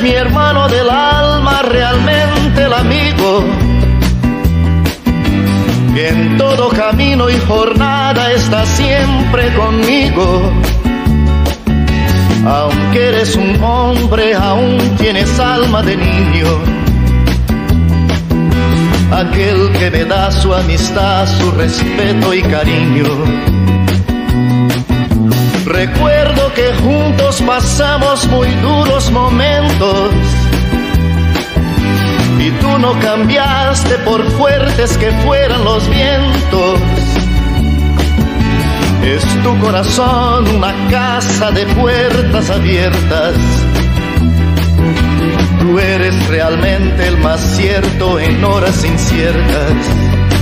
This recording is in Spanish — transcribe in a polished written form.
mi hermano del alma, realmente el amigo, que en todo camino y jornada está siempre conmigo. Aunque eres un hombre, aún tienes alma de niño. Aquel que me da su amistad, su respeto y cariño. Recuerdo que juntos pasamos muy duros momentos y tú no cambiaste por fuertes que fueran los vientos. Es tu corazón una casa de puertas abiertas. Tú eres realmente el más cierto en horas inciertas.